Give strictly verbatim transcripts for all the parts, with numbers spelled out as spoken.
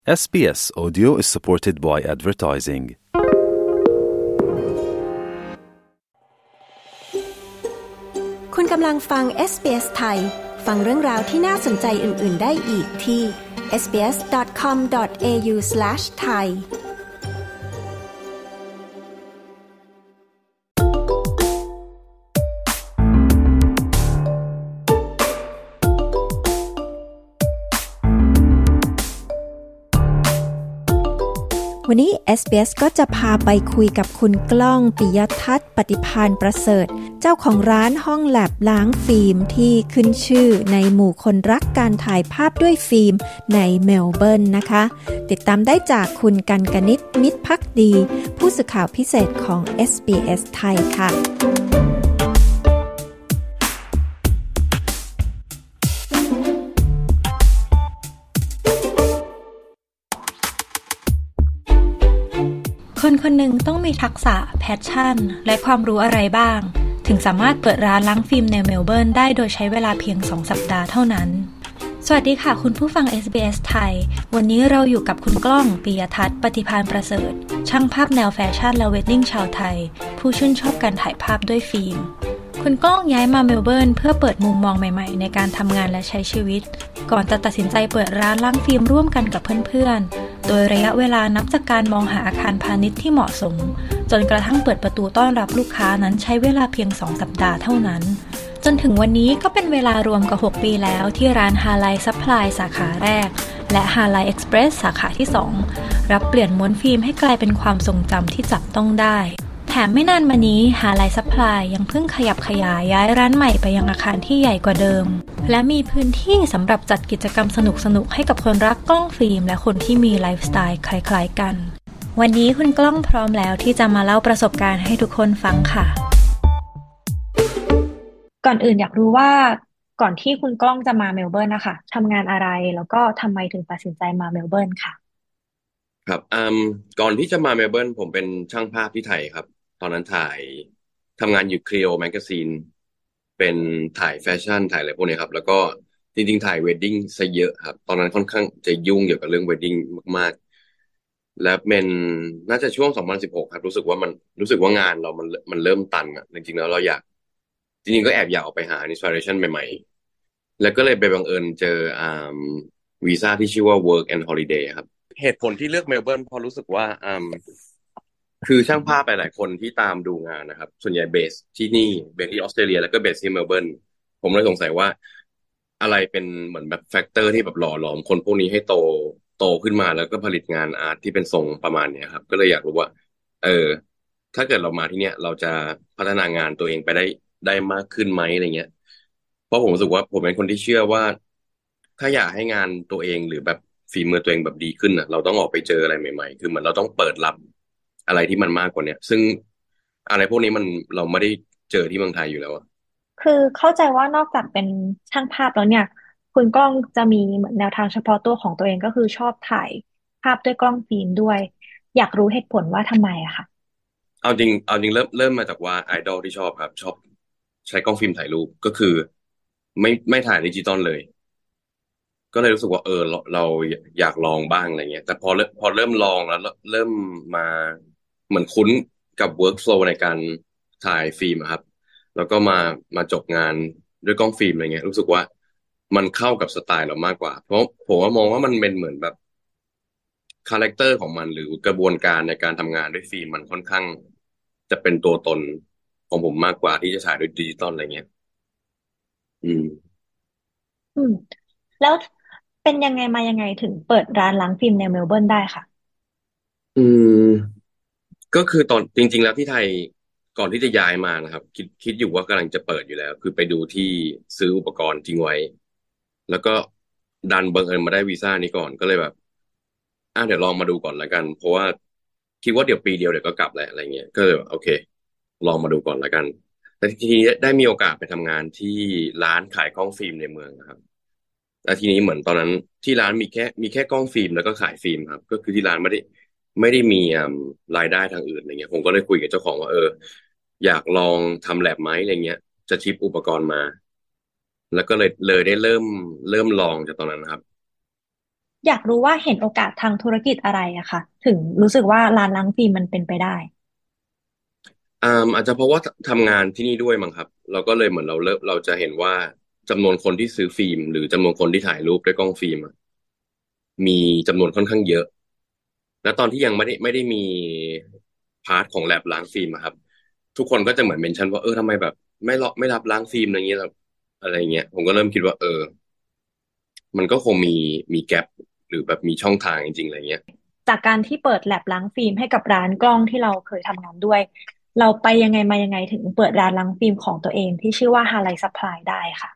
เอส บี เอส Audio is supported by advertising. คุณกำลังฟัง เอส บี เอส ไทยฟังเรื่องราวที่น่าสนใจอื่นๆได้อีกที่ เอส บี เอส ดอท คอม ดอท เอ ยู สแลช ไทยวันนี้ เอส บี เอส ก็จะพาไปคุยกับคุณกล้องปิยทัศน์ปฏิภาณประเสริฐเจ้าของร้านห้องแลบล้างฟิล์มที่ขึ้นชื่อในหมู่คนรักการถ่ายภาพด้วยฟิล์มในเมลเบิร์นนะคะติดตามได้จากคุณกันกนิษฐ์มิตรภักดีผู้สื่อข่าวพิเศษของ เอส บี เอส ไทยค่ะคนคนหนึ่งต้องมีทักษะแพชชั่นและความรู้อะไรบ้างถึงสามารถเปิดร้านล้างฟิล์มในเมลเบิร์นได้โดยใช้เวลาเพียงสองสัปดาห์เท่านั้นสวัสดีค่ะคุณผู้ฟัง เอส บี เอส ไทยวันนี้เราอยู่กับคุณกล้องปิยทัศน์ปฏิภาณประเสริฐช่างภาพแนวแฟชั่นและเวดดิ้งชาวไทยผู้ชื่นชอบการถ่ายภาพด้วยฟิล์มคุณกล้องย้ายมาเมลเบิร์นเพื่อเปิดมุมมองใหม่ๆในการทำงานและใช้ชีวิตก่อนจะตัดสินใจเปิดร้านล้างฟิล์มร่วมกันกับเพื่อนๆโดยระยะเวลานับจากการมองหาอาคารพาณิชย์ที่เหมาะสมจนกระทั่งเปิดประตูต้อนรับลูกค้านั้นใช้เวลาเพียงสองสัปดาห์เท่านั้นจนถึงวันนี้ก็เป็นเวลารวมกว่าหกปีแล้วที่ร้านฮาไลซัพพลายสาขาแรกและฮาไลเอ็กซ์เพรสสาขาที่สองรับเปลี่ยนม้วนฟิล์มให้กลายเป็นความทรงจำที่จับต้องได้แถมไม่นานมานี้ฮาไลซัพพลายยังเพิ่งขยับขยายย้ายร้านใหม่ไปยังอาคารที่ใหญ่กว่าเดิมและมีพื้นที่สำหรับจัดกิจกรรมสนุกๆให้กับคนรักกล้องฟิล์มและคนที่มีไลฟ์สไตล์คล้ายๆกันวันนี้คุณกล้องพร้อมแล้วที่จะมาเล่าประสบการณ์ให้ทุกคนฟังค่ะก่อนอื่นอยากรู้ว่าก่อนที่คุณกล้องจะมาเมลเบิร์นนะคะทำงานอะไรแล้วก็ทำไมถึงตัดสินใจมาเมลเบิร์นค่ะครับอืมก่อนที่จะมาเมลเบิร์นผมเป็นช่างภาพที่ไทยครับตอนนั้นถ่ายทำงานอยู่ Clio Magazine เป็นถ่ายแฟชั่นถ่ายอะไรพวกนี้ครับแล้วก็จริงๆถ่ายเวดดิ้งซะเยอะครับตอนนั้นค่อนข้างจะยุ่งเกี่ยวกับเรื่องเวดดิ้งมากๆและเป็นน่าจะช่วงสองพันสิบหกครับรู้สึกว่ามันรู้สึกว่างานเรามันมันเริ่มตันอ่ะจริงๆแล้วเราอยากจริงๆก็แอบอยากออกไปหาอินสปิเรชันใหม่ๆแล้วก็เลยไปบังเอิญเจออ่าวีซ่าที่ชื่อว่า Work and Holiday ครับเหตุผลที่เลือกเมลเบิร์นเพราะรู้สึกว่าอ่าคือช่างภาพหลายๆคนที่ตามดูงานนะครับส่วนใหญ่เบสที่นี่เบสที่ออสเตรเลียแล้วก็เบสที่เมลเบิร์นผมเลยสงสัยว่าอะไรเป็นเหมือนแบบแฟกเตอร์ที่แบบหล่อหลอมคนพวกนี้ให้โตโตขึ้นมาแล้วก็ผลิตงานอาร์ตที่เป็นทรงประมาณเนี้ยครับก็เลยอยากรู้ว่าเออถ้าเกิดเรามาที่เนี้ยเราจะพัฒนางานตัวเองไปได้ได้มากขึ้นไหมอะไรเงี้ยเพราะผมรู้สึกว่าผมเป็นคนที่เชื่อว่าถ้าอยากให้งานตัวเองหรือแบบฝีมือตัวเองแบบดีขึ้นอ่ะเราต้องออกไปเจออะไรใหม่ๆคือเหมือนเราต้องเปิดรับอะไรที่มันมากกว่าเนี้ยซึ่งอะไรพวกนี้มันเราไม่ได้เจอที่เมืองไทยอยู่แล้วอะคือเข้าใจว่านอกจากเป็นช่างภาพแล้วเนี่ยคุณกล้องจะมีเหมือนแนวทางเฉพาะตัวของตัวเองก็คือชอบถ่ายภาพด้วยกล้องฟิล์มด้วยอยากรู้เหตุผลว่าทำไมอะค่ะเอาจริงเอาจริงเริ่มเริ่มมาจากว่าไอดอลที่ชอบครับชอบใช้กล้องฟิล์มถ่ายรูปก็คือไม่ไม่ถ่ายดิจิตอลเลยก็เลยรู้สึกว่าเออเราเราอยากลองบ้างอะไรเงี้ยแต่พอเริ่มพอเริ่มลองแล้วเริ่มมาเหมือนคุ้นกับ workflow ในการถ่ายฟิล์มอะครับแล้วก็มามาจบงานด้วยกล้องฟิล์มอะไรเงี้ยรู้สึกว่ามันเข้ากับสไตล์เรามากกว่าเพราะผมว่ามองว่ามันเป็นเหมือนแบบคาแรคเตอร์ของมันหรือกระบวนการในการทำงานด้วยฟิล์มมันค่อนข้างจะเป็นตัวตนของผมมากกว่าที่จะถ่ายด้วยดิจิตอลอะไรเงี้ยอืมอืมแล้วเป็นยังไงมายังไงถึงเปิดร้านล้างฟิล์มในเมลเบิร์นได้ค่ะอืม ก็คือตอนจริงๆแล้วที่ไทยก่อนที่จะย้ายมานะครับคิดคิดอยู่ว่ากำลังจะเปิดอยู่แล้วคือไปดูที่ซื้ออุปกรณ์ทิ้งไว้แล้วก็ดันบังเอิญมาได้วีซ่านี้ก่อนก็เลยแบบอ่ะเดี๋ยวลองมาดูก่อนแล้วกันเพราะว่าคิดว่าเดี๋ยวปีเดียวเดี๋ยวก็กลับแหละอะไรเงี้ยก็เลยแบบโอเคลองมาดูก่อนแล้วกันแต่ทีนี้ได้มีโอกาสไปทำงานที่ร้านขายกล้องฟิล์มในเมืองนะครับแล้วทีนี้เหมือนตอนนั้นที่ร้านมีแค่มีแค่กล้องฟิล์มแล้วก็ขายฟิล์มครับก็คือที่ร้านไม่ได้ ไม่ได้มีอ่ารายได้ทางอื่นอะไรเงี้ยผมก็เลยคุยกับเจ้าของว่าเอออยากลองทำแลบไหมอะไรเงี้ยจะชิปอุปกรณ์มาแล้วก็เลยเลยได้เริ่มเริ่มลองจากตอนนั้นนะครับอยากรู้ว่าเห็นโอกาสทางธุรกิจอะไรอะค่ะถึงรู้สึกว่าร้านล้างฟิล์มมันเป็นไปได้อ่าอาจจะเพราะว่าทำงานที่นี่ด้วยมั้งครับเราก็เลยเหมือนเราเริ่มเราจะเห็นว่าจำนวนคนที่ซื้อฟิล์มหรือจำนวนคนที่ถ่ายรูปด้วยกล้องฟิล์มอะมีจำนวนค่อนข้างเยอะแล้วตอนที่ยังไม่ได้ไม่ได้มีพาร์ทของแลบล้างฟิล์มอะครับทุกคนก็จะเหมือนเมนชั่นว่าเออทำไมแบบไม่รับไม่รับล้างฟิล์มอะไรเงี้ยแบบอะไรเงี้ยผมก็เริ่มคิดว่าเออมันก็คงมีมีแกลบหรือแบบมีช่องทางจริงๆอะไรเงี้ยจากการที่เปิดแลบล้างฟิล์มให้กับร้านกล้องที่เราเคยทำงานด้วยเราไปยังไงมายังไงถึงเปิดร้านล้างฟิล์มของตัวเองที่ชื่อว่า Halai Supply ได้ค่ะ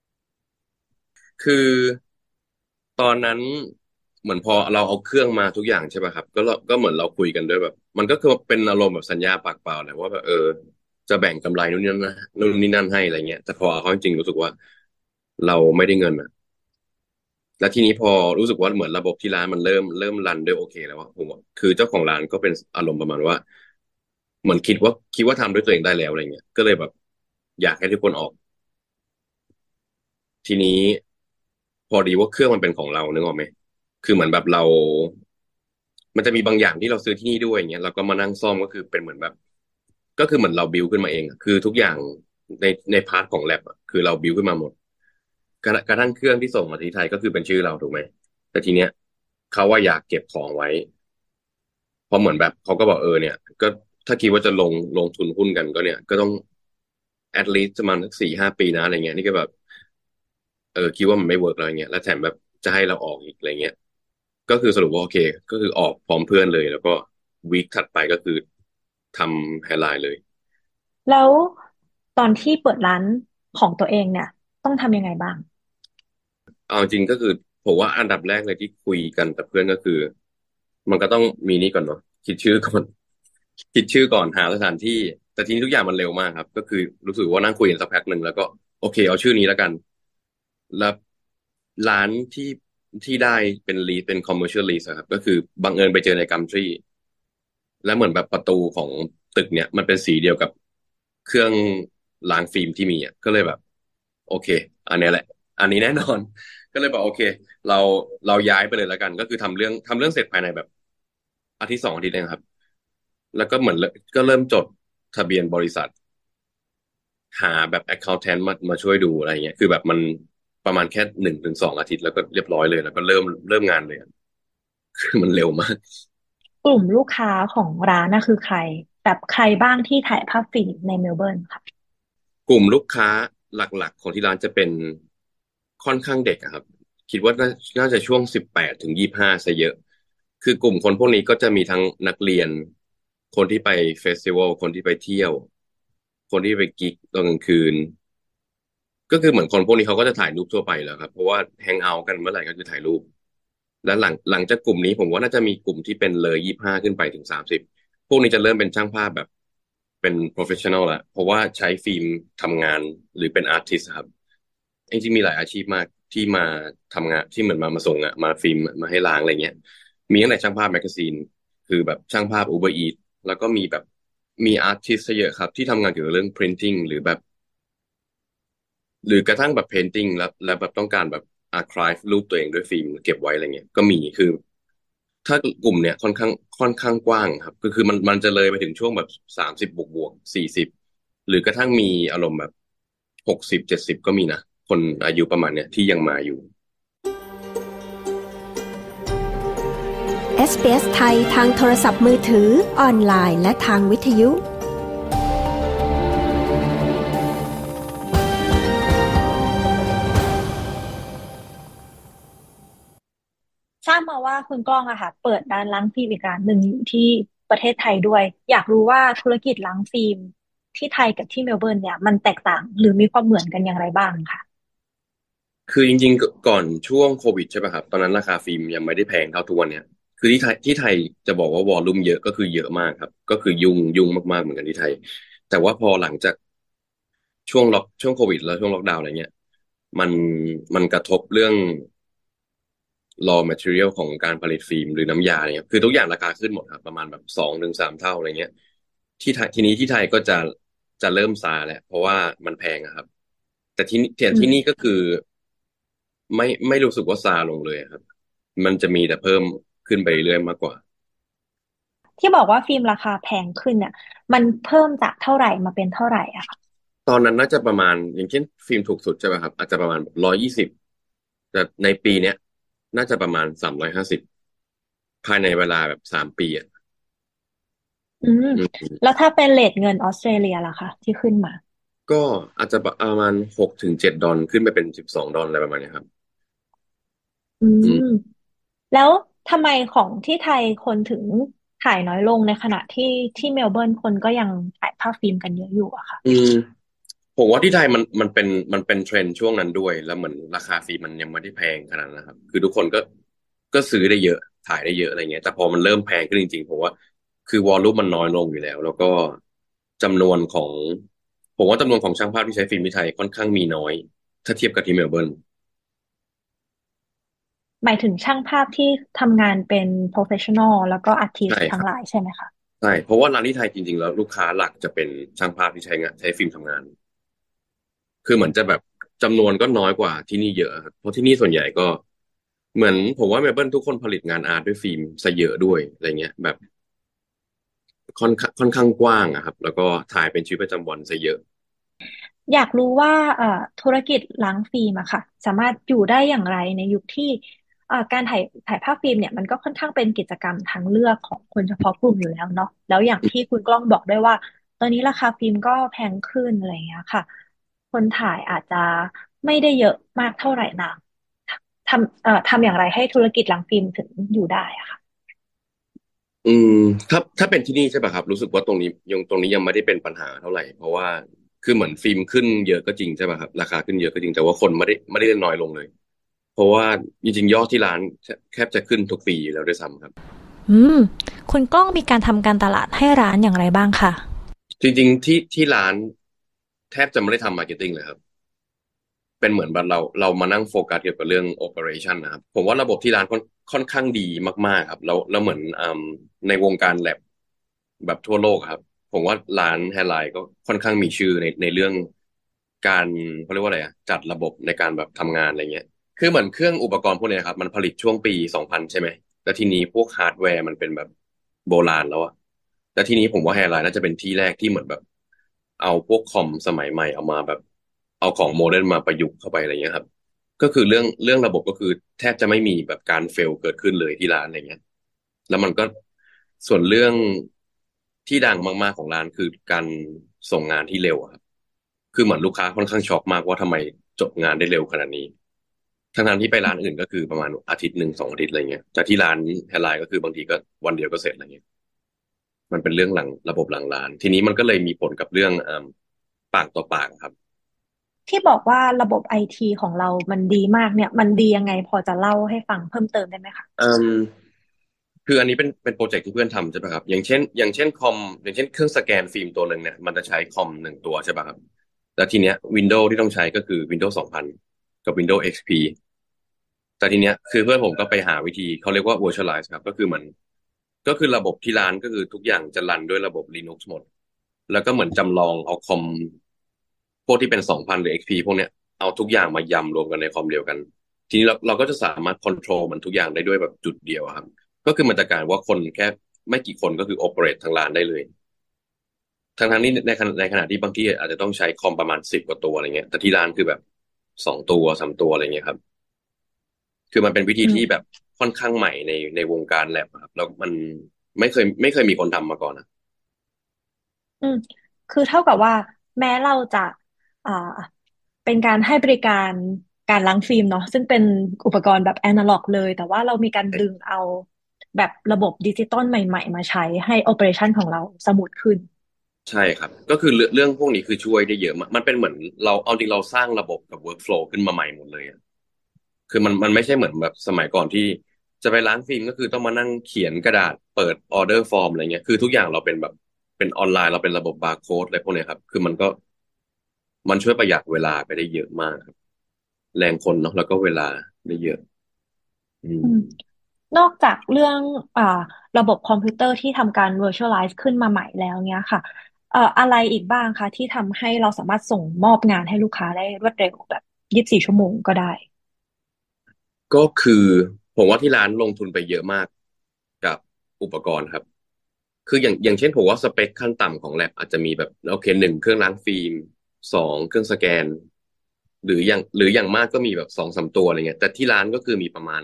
คือตอนนั้นเหมือนพอเราเอาเครื่องมาทุกอย่างใช่ป่ะครับก็เราก็เหมือนเราคุยกันด้วยแบบมันก็คือเป็นอารมณ์แบบสัญญาปากเปล่าแหละว่าแบบเออจะแบ่งกำไรนู่นนี่นั่นนะนู่นนี่นั่นให้อะไรเงี้ยแต่พอเอาเข้าจริงๆรู้สึกว่าเราไม่ได้เงินอ่ะแล้วทีนี้พอรู้สึกว่าเหมือนระบบที่ร้านมันเริ่มเริ่มรันด้วยโอเคแล้วว่าผมว่าคือเจ้าของร้านก็เป็นอารมณ์ประมาณว่าเหมือนคิดว่าคิดว่าทำด้วยตัวเองได้แล้วอะไรเงี้ยก็เลยแบบอยากให้ทุกคนออก ทีนี้พอดีว่าเครื่องมันเป็นของเรานึกออกไหมคือเหมือนแบบเรามันจะมีบางอย่างที่เราซื้อที่นี่ด้วยอย่างเงี้ยเราก็มานั่งซ่อมก็คือเป็นเหมือนแบบก็คือเหมือนเราบิวขึ้นมาเองอะคือทุกอย่างในในพาร์ทของแลบอะคือเราบิวขึ้นมาหมดกระกระทั่งเครื่องที่ส่งมาที่ไทยก็คือเป็นชื่อเราถูกไหมแต่ทีเนี้ยเขาว่าอยากเก็บของไว้เพราะเหมือนแบบเขาก็บอกเออเนี่ยก็ถ้าคิดว่าจะลงลงทุนหุ้นกันก็เนี่ยก็ต้อง at least ประมาณสักสี่ห้าปีนะอะไรเงี้ยนี่ก็แบบ เออคิดว่ามันไม่เวิร์กแล้วอย่างเงี้ยแล้วแถมแบบจะให้เราออกอีกอะไรเงี้ยก็คือสรุปว่าโอเคก็คือออกพร้อมเพื่อนเลยแล้วก็วีคถัดไปก็คือทำแฮร์ไลน์เลยแล้วตอนที่เปิดร้านของตัวเองเนี่ยต้องทำยังไงบ้างเอาจริงก็คือผมว่าอันดับแรกเลยที่คุยกันกับเพื่อนก็คือมันก็ต้องมีนี่ก่อนเนาะคิดชื่อก่อนคิดชื่อก่อนหาสถานที่แต่ทีนี้ทุกอย่างมันเร็วมากครับก็คือรู้สึกว่านั่งคุยกันสักพักหนึ่งแล้วก็โอเคเอาชื่อนี้แล้วกันแล้วร้านที่ที่ได้เป็นลีดเป็น commercial lead อะครับก็คือบังเอิญไปเจอในกัมทรี แล้วเหมือนแบบประตูของตึกเนี่ยมันเป็นสีเดียวกับเครื่องล้างฟิล์มที่มีอ่ะก็เลยแบบโอเคอันเนี้ยแหละอันนี้แน่นอนก็เลยบอกโอเคเราเราย้ายไปเลยแล้วกันก็คือทำเรื่องทำเรื่องเสร็จภายในแบบอาทิตย์สองอาทิตย์เองครับแล้วก็เหมือนก็เริ่มจดทะเบียนบริษัทหาแบบ accountant มามาช่วยดูอะไรเงี้ยคือแบบมันประมาณแค่หนึ่งถึงสองอาทิตย์แล้วก็เรียบร้อยเลยแล้วก็เริ่มเริ่มงานเลยอะคือมันเร็วมากกลุ่มลูกค้าของร้านน่ะคือใครแบบใครบ้างที่ถ่ายภาพฟิล์มในเมลเบิร์นค่ะกลุ่มลูกค้าหลักๆของที่ร้านจะเป็นค่อนข้างเด็กอะครับคิดว่าน่าน่าจะช่วงสิบแปดถึงยี่สิบห้าซะเยอะคือกลุ่มคนพวกนี้ก็จะมีทั้งนักเรียนคนที่ไปเฟสติวัลคนที่ไปเที่ยวคนที่ไปกิ๊กตอนกลางคืนก็คือเหมือนคนพวกนี้เขาก็จะถ่ายรูปทั่วไปแล้วครับเพราะว่าแฮงเอาท์กันเมื่อไหร่ก็คือถ่ายรูปและหลังหลังจากกลุ่มนี้ผมว่าน่าจะมีกลุ่มที่เป็นเลยยี่สิบห้าขึ้นไปถึงสามสิบ พวกนี้จะเริ่มเป็นช่างภาพแบบเป็น professional แล้วเพราะว่าใช้ฟิล์มทำงานหรือเป็น artist ครับจริงๆมีหลายอาชีพมากที่มาทำงานที่เหมือนมามาส่งอะมาฟิล์มมาให้ล้างอะไรเงี้ยมีตั้งแต่ช่างภาพแมกกาซีนคือแบบช่างภาพ Uber Eats แล้วก็มีแบบมี artist ซะเยอะครับที่ทำงานเกี่ยวกับเรื่อง printing หรือแบบหรือกระทั่งแบบ painting แล้วแล้วแบบต้องการแบบ archive รูปตัวเองด้วยฟิล์มเก็บไว้อะไรเงี้ยก็มีคือ ถ้ากลุ่มเนี้ยค่อนข้างค่อนข้างกว้างครับก็คือมันมันจะเลยไปถึงช่วงแบบสามสิบบวกบวกสี่สิบหรือกระทั่งมีอารมณ์แบบหกสิบเจ็ดสิบก็มีนะคนอายุประมาณเนี้ยที่ยังมาอยู่เอส บี เอส ไทยทางโทรศัพท์มือถือออนไลน์และทางวิทยุทราบมาว่าคุณก้องอะค่ะเปิดร้านล้างฟิล์มอีกร้านหนึ่งอยู่ที่ประเทศไทยด้วยอยากรู้ว่าธุรกิจล้างฟิล์มที่ไทยกับที่เมลเบิร์นเนี่ยมันแตกต่างหรือมีความเหมือนกันอย่างไรบ้างค่ะคือจริงๆก่อนช่วงโควิดใช่ป่ะครับตอนนั้นราคาฟิล์มยังไม่ได้แพงเท่าทุกวันเนี้ยคือที่ไทยที่ไทยจะบอกว่าวอลลุ่มเยอะก็คือเยอะมากครับก็คือยุ่งยุ่งมากๆเหมือนกันที่ไทยแต่ว่าพอหลังจากช่วงล็อกช่วงโควิดแล้วช่วงล็อกดาวน์อะไรเงี้ยมันมันกระทบเรื่อง raw material ของการผลิตฟิล์มหรือน้ำยาเนี่ยคือทุกอย่างราคาขึ้นหมดครับประมาณแบบสองถึงสามเท่าอะไรเงี้ยที่ไทยทีนี้ที่ไทยก็จะจะเริ่มซาแหละเพราะว่ามันแพงอะครับแต่ที่นี่แต่ที่นี่อืมก็คือไม่ไม่รู้สึกว่าซาลงเลยครับมันจะมีแต่เพิ่มขึ้นไปเรื่อยๆมากกว่าที่บอกว่าฟิล์มราคาแพงขึ้นเนี่ยมันเพิ่มจากเท่าไหร่มาเป็นเท่าไหร่อะค่ะตอนนั้นน่าจะประมาณอย่างเช่นฟิล์มถูกสุดใช่ไหมครับอาจจะประมาณร้อยยี่สิบแต่ในปีเนี้ยน่าจะประมาณสามร้อยห้าสิบภายในเวลาแบบสามปีอ่ะอืมอืมแล้วถ้าเป็นเรทเงินออสเตรเลียล่ะคะที่ขึ้นมาก็อาจจะประมาณหกถึงเจ็ดดอลขึ้นไปเป็นสิบสองดอลอะไรประมาณเนี้ยครับอือืมมแล้วทำไมของที่ไทยคนถึงถ่ายน้อยลงในขณะที่ที่เมลเบิร์นคนก็ยังถ่ายภาพฟิล์มกันเยอะอยู่อะค่ะอืม ผมว่าที่ไทยมันมันเป็นมันเป็นเทรนด์ช่วงนั้นด้วยแล้วเหมือนราคาฟิล์มมันยังไม่ได้แพงขนาดนั้นนะครับคือทุกคนก็ก็ซื้อได้เยอะถ่ายได้เยอะอะไรเงี้ยแต่พอมันเริ่มแพงขึ้นจริงๆผมว่าคือวอลลุ่มมันน้อยลงอยู่แล้วแล้วก็จำนวนของผมว่าจำนวนของช่างภาพที่ใช้ฟิล์มที่ไทยค่อนข้างมีน้อยถ้าเทียบกับที่เมลเบิร์นหมายถึงช่างภาพที่ทำงานเป็น โปรเฟสชันนอล แล้วก็ใช่อาร์ทิสต์ ทั้ครับงหลายใช่ไหมคะใช่เพราะว่าร้านที่ไทยจริงๆแล้วลูกค้าหลักจะเป็นช่างภาพที่ใช้งานใช้ฟิล์มทำงาน คือเหมือนจะแบบจำนวนก็น้อยกว่าที่นี่เยอะครับเพราะที่นี่ส่วนใหญ่ก็เหมือนผมว่าเมลเบิร์นทุกคนผลิตงานอาร์ตด้วยฟิล์มซะเยอะด้วยอะไรเงี้ยแบบค่อนข้างค่อนข้างกว้างอะครับแล้วก็ถ่ายเป็นชีวิตประจำวันซะเยอะอยากรู้ว่าเอ่อธุรกิจล้างฟิล์มอะค่ะสามารถอยู่ได้อย่างไรในยุคที่เอ่อการถ่ายถ่ายภาพฟิล์มเนี่ยมันก็ค่อนข้างเป็นกิจกรรมทางเลือกของคนเฉพาะกลุ่มอยู่แล้วเนาะแล้วอย่างที่คุณกล้องบอกด้วยว่าตอนนี้ราคาฟิล์มก็แพงขึ้นอะไรอย่างเงี้ยค่ะคนถ่ายอาจจะไม่ได้เยอะมากเท่าไหร่นักทำเอ่อทำอย่างไรให้ธุรกิจล้างฟิล์มถึงอยู่ได้อะค่ะอืมถ้าถ้าเป็นที่นี่ใช่ป่ะครับรู้สึกว่าตรงนี้ยังตรงนี้ยังไม่ได้เป็นปัญหาเท่าไหร่เพราะว่าคือเหมือนฟิล์มขึ้นเยอะก็จริงใช่ป่ะครับราคาขึ้นเยอะก็จริงแต่ว่าคนไม่ได้ไม่ได้น้อยลงเลยเพราะว่าจริงๆยอดที่ร้านแทบจะขึ้นทุกปีอยู่แล้วด้วยซ้ำครับอืมคุณกล้องมีการทำการตลาดให้ร้านอย่างไรบ้างคะจริงๆที่ที่ร้านแทบจะไม่ได้ทำมาร์เก็ตติ้งเลยครับ เป็นเหมือนแบบเราเรามานั่งโฟกัสเกี่ยวกับเรื่อง operation นะครับผมว่าระบบที่ร้านค่อนค่อนข้างดีมากๆครับแล้วแล้วเหมือนอืมในวงการแลบแบบทั่วโลกครับผมว่าร้านแฮร์ไลน์ก็ค่อนข้างมีชื่อในในเรื่องการเขาเรียกว่าอะไรอะจัดระบบในการแบบทำงานอะไรเงี้ยคือเหมือนเครื่องอุปกรณ์พวกเนี้ยครับมันผลิตช่วงปีสองพันใช่ไหมแล้วทีนี้พวกฮาร์ดแวร์มันเป็นแบบโบราณแล้วอะแล้วทีนี้ผมว่าแฮร์ไลน์น่าจะเป็นที่แรกที่เหมือนแบบ เอาพวกคอมสมัยใหม่เอามาแบบเอาของโมเดิร์นมาประยุกต์เข้าไปอะไรเงี้ยครับก็คือเรื่องเรื่องระบบก็คือแทบจะไม่มีแบบการเฟลเกิดขึ้นเลยที่ร้านอะไรเงี้ยแล้วมันก็ส่วนเรื่องที่ดังมากๆของร้านคือการส่งงานที่เร็วอะครับคือเหมือนลูกค้าค่อนข้างช็อกมากว่าทำไมจบงานได้เร็วขนาดนี้ทั้งๆที่ไปร้านอื่นก็คือประมาณอาทิตย์หนึ่งสองอาทิตย์อะไรเงี้ยแต่ที่ร้านแฮร์ไลน์ก็คือบางทีก็วันเดียวก็เสร็จอะไรเงี้ย มันเป็นเรื่องหลังระบบหลังร้านทีนี้มันก็เลยมีผลกับเรื่องอ่าปากต่อปากครับที่บอกว่าระบบไอทีของเรามันดีมากเนี่ยมันดียังไงพอจะเล่าให้ฟังเพิ่มเติมได้ไหมคะอืมคืออันนี้เป็นเป็นโปรเจกต์ที่เพื่อนทำใช่ไหมครับอย่างเช่นอย่างเช่นคอมอย่างเช่นเครื่องสแกนฟิล์มตัวหนึ่งเนี่ยมันจะใช้คอมหนึ่งตัวใช่ป่ะครับแล้วทีเนี้ยวินโดว์ที่ต้องใช้ก็คือ Windows สองพันกับ Windows เอ็กซ์ พี แต่ทีเนี้ยคือเพื่อนผมก็ไปหาวิธีเขาเรียกว่า virtualize ครับก็คือมันก็คือระบบที่ร้านก็คือทุกอย่างจะรันด้วยระบบ Linux หมดแล้วก็เหมือนจำลองเอาคอมพวกที่เป็นสองพันหรือ เอ็กซ์ พี พวกเนี้ยเอาทุกอย่างมายำรวมกันในคอมเดียวกันทีนี้เราเราก็จะสามารถค o n t r o l มันทุกอย่างได้ด้วยแบบจุดเดียวอะครับก็คือมันจะกลายว่าคนแค่ไม่กี่คนก็คือ operate ทางร้านได้เลยทั้งทั้งนี้ในขณะในขณะที่บางที่อาจจะต้องใช้คอมประมาณสิบกว่าตัวอะไรเงี้ยแต่ที่ร้านคือแบบสองตัวสามตัวอะไรเงี้ยครับ คือมันเป็นวิธีอืมที่แบบค่อนข้างใหม่ในในวงการแลบอะครับแล้วมันไม่เคยไม่เคยมีคนทำมาก่อนนะอืมคือเท่ากับว่าแม้เราจะอ่าเป็นการให้บริการการล้างฟิล์มเนาะซึ่งเป็นอุปกรณ์แบบแอนะล็อกเลยแต่ว่าเรามีการดึงเอาแบบระบบดิจิตอลใหม่ๆมาใช้ให้โอเปอเรชันของเราสมูทขึ้นใช่ครับก็คือเรื่องเรื่องพวกนี้คือช่วยได้เยอะมากมันเป็นเหมือนเราเอาจริงเราสร้างระบบกับ workflow ขึ้นมาใหม่หมดเลยอะคือมันมันไม่ใช่เหมือนแบบสมัยก่อนที่จะไปล้างฟิล์มก็คือต้องมานั่งเขียนกระดาษเปิดออเดอร์ฟอร์มอะไรเงี้ยคือทุกอย่างเราเป็นแบบเป็นออนไลน์เราเป็นระบบบาร์โค้ดอะไรพวกเนี้ยครับคือมันก็มันช่วยประหยัดเวลาไปได้เยอะมากครับแรงคนเนาะแล้วก็เวลาได้เยอะอืมอืมนอกจากเรื่องอ่าระบบคอมพิวเตอร์ที่ทำการ virtualize ขึ้นมาใหม่แล้วเนี้ยค่ะเอ่ออะไรอีกบ้างคะที่ทำให้เราสามารถส่งมอบงานให้ลูกค้าได้รวดเร็วแบบยี่สิบสี่ชั่วโมงก็ได้ก็คือผผมว่าที่ร้านลงทุนไปเยอะมากกับอุปกรณ์ครับคืออย่างอย่างเช่นผมว่าสเปคขั้นต่ำของแลบอาจจะมีแบบโอเคหนึ่งเครื่องล้างฟิล์มสองเครื่องสแกนหรืออย่างหรืออย่างมากก็มีแบบสองสามตัวอะไรเงี้ยแต่ที่ร้านก็คือมีประมาณ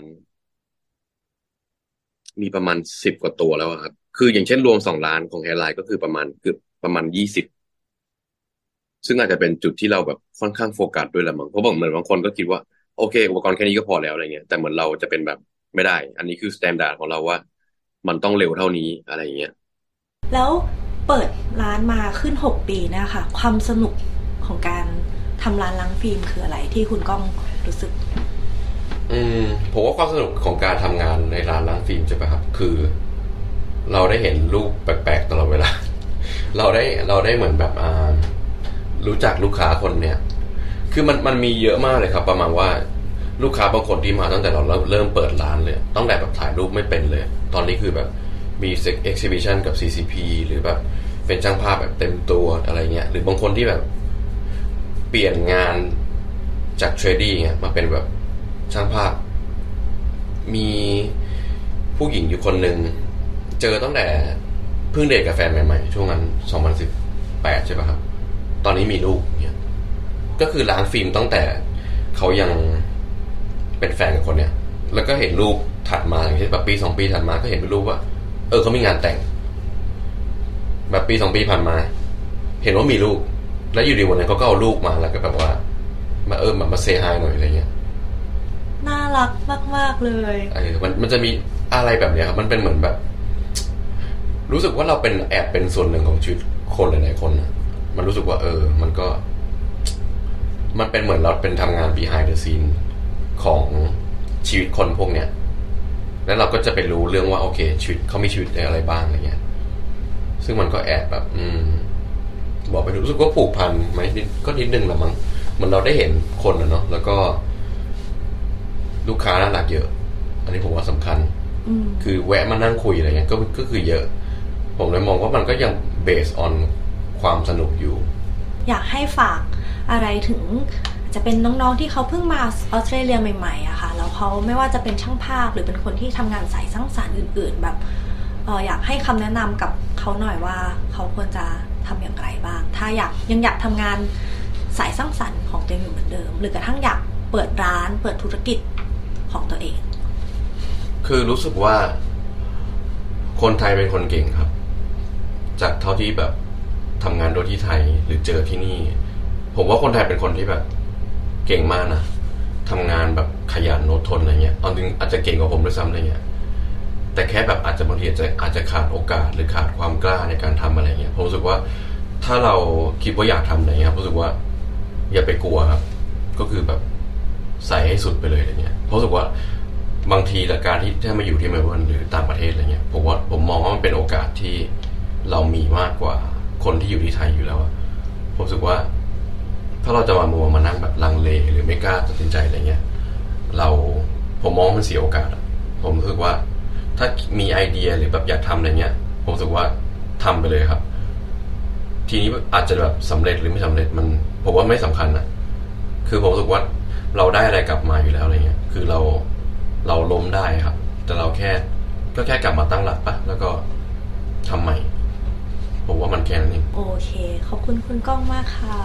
มีประมาณสิบกว่าตัวแล้วครับคืออย่างเช่นรวมสองร้านของแฮร์ไลน์ก็คือประมาณเกือบประมาณยี่สิบซึ่งอาจจะเป็นจุดที่เราแบบค่อนข้างโฟกัสด้วยแหละมั้งเพราะบางเหมือนบางคนก็คิดว่าโอเคอุปกรณ์แค่นี้ก็พอแล้วอะไรเงี้ยแต่เหมือนเราจะเป็นแบบไม่ได้อันนี้คือสแตนดาร์ดของเราว่ามันต้องเร็วเท่านี้อะไรเงี้ยแล้วเปิดร้านมาขึ้นหกปีนะคะความสนุกของการทำร้านล้างฟิล์มคืออะไรที่คุณก้องรู้สึกอืมผมว่าความสนุกของการทำงานในร้านล้างฟิล์มใช่ไหมครับคือเราได้เห็นรูปแปลกๆตลอดเวลาเราได้เราได้เหมือนแบบอ่ารู้จักลูกค้าคนเนี้ยคือมันมันมีเยอะมากเลยครับประมาณว่าลูกค้าบางคนที่มาตั้งแต่เราเริ่มเปิดร้านเลยตั้งแต่แบบถ่ายรูปไม่เป็นเลยตอนนี้คือแบบมี exhibition กับ ซี ซี พี หรือแบบเป็นช่างภาพแบบเต็มตัวอะไรเงี้ยหรือบางคนที่แบบเปลี่ยนงานจากเทรดดี้เงี้ยมาเป็นแบบช่างภาพมีผู้หญิงอยู่คนหนึ่งเจอตั้งแต่เพิ่งเดทกับแฟนใหม่ๆช่วงนั้นสองพันสิบแปดใช่ป่ะครับตอนนี้มีลูกเนี่ยก็คือล้างฟิล์มตั้งแต่เขายังเป็นแฟนกับคนเนี้ยแล้วก็เห็นรูปถัดมาอย่างเช่นแบบปีสองปีถัดมาก็เห็นเป็นรูปว่าเออเขามีงานแต่งแบบปีสองปีผ่านมาเห็นว่ามีลูกแล้วอยู่ดีวันนั้นเขาก็เอาลูกมาแล้วก็แบบว่ามาเออมามาเซฮายหน่อยอะไรเงี้ยน่ารักมากๆเลยเออมันมันจะมีอะไรแบบเนี้ยครับมันเป็นเหมือนแบบรู้สึกว่าเราเป็นแอบเป็นส่วนหนึ่งของชีวิตคนหลายๆคนนะมันรู้สึกว่าเออมันก็มันเป็นเหมือนเราเป็นทำงาน behind the scene ของชีวิตคนพวกเนี้ยแล้วเราก็จะไปรู้เรื่องว่าโอเคชีวิตเขามีชีวิตอะไรบ้างอะไรเงี้ยซึ่งมันก็แอบแบบอืมบอกไปรู้สึกว่าผูกพันไหมก็นิดนึงละมั้งเหมือนเราได้เห็นคนนะเนาะแล้วก็ลูกค้าน่ารักเยอะอันนี้ผมว่าสำคัญคือแวะมานั่งคุยอะไรเงี้ยก็ก็คือเยอะผมเลยมองว่ามันก็ยัง based on ความสนุกอยู่อยากให้ฝากอะไรถึงจะเป็นน้องๆที่เขาเพิ่งมาออสเตรเลียใหม่ๆอะค่ะแล้วเขาไม่ว่าจะเป็นช่างภาพหรือเป็นคนที่ทำงานสายสร้างสรรค์อื่นๆแบบเอออยากให้คำแนะนำกับเขาหน่อยว่าเขาควรจะทำอย่างไรบ้างถ้าอยากยังอยากทำงานสายสร้างสรรค์ของตัวเองอยู่เหมือนเดิมหรือกระทั่งอยากเปิดร้านเปิดธุรกิจของตัวเองคือรู้สึกว่าคนไทยเป็นคนเก่งครับจากเท่าที่แบบทำงานโดยที่ไทยหรือเจอที่นี่ผมว่าคนไทยเป็นคนที่แบบเก่งมากนะทำงานแบบขยันอดทนอะไรเงี้ยเอาจริงอาจจะเก่งกว่าผมด้วยซ้ำอะไรเงี้ยแต่แค่แบบอาจจะบางทีอาจจะอาจจะขาดโอกาสหรือขาดความกล้าในการทำอะไรเงี้ยผมรู้สึกว่าถ้าเราคิดว่าอยากทำอะไรเงี้ยรู้สึกว่าอย่าไปกลัวครับก็คือแบบใส่ให้สุดไปเลยอะไรเงี้ยรู้สึกว่าบางทีละการที่ถ้ามาอยู่ที่เมลเบิร์นหรือต่างประเทศอะไรเงี้ยผมว่าผมมองว่ามันเป็นโอกาสที่เรามีมากกว่าคนที่อยู่ที่ไทยอยู่แล้วผมรู้สึกว่าถ้าเราจะมามัวมานั่งแบบลังเลหรือไม่กล้าตัดสินใจอะไรเงี้ยเราผมมองมันเสียโอกาสผมรู้สึกว่าถ้ามีไอเดียหรือแบบอยากทำอะไรเงี้ยผมรู้สึกว่าทำไปเลยครับทีนี้อาจจะแบบสำเร็จหรือไม่สำเร็จมันผมว่าไม่สำคัญนะคือผมรู้สึกว่าเราได้อะไรกลับมาอยู่แล้วอะไรเงี้ยคือเราเราล้มได้ครับแต่เราแค่ก็แค่กลับมาตั้งหลักปะแล้วก็ทำใหม่ผมว่ามันแค่นั้นเองโอเคขอบคุณคุณก้องมากค่ะ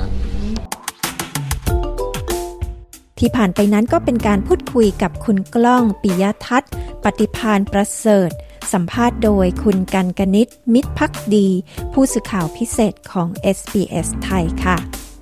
ที่ผ่านไปนั้นก็เป็นการพูดคุยกับคุณกล้องปิยทัศน์ปฏิภาณประเสริฐสัมภาษณ์โดยคุณกันกนิษฐ์มิตรภักดีผู้สื่อข่าวพิเศษของ เอส บี เอส ไทยค่ะ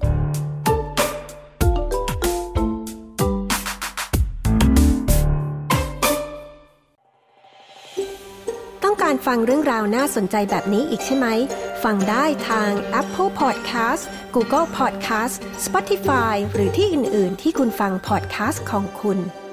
การฟังเรื่องราวน่าสนใจแบบนี้อีกใช่ไหมฟังได้ทาง Apple Podcast Google Podcast Spotify หรือที่อื่นๆที่คุณฟัง podcast ของคุณ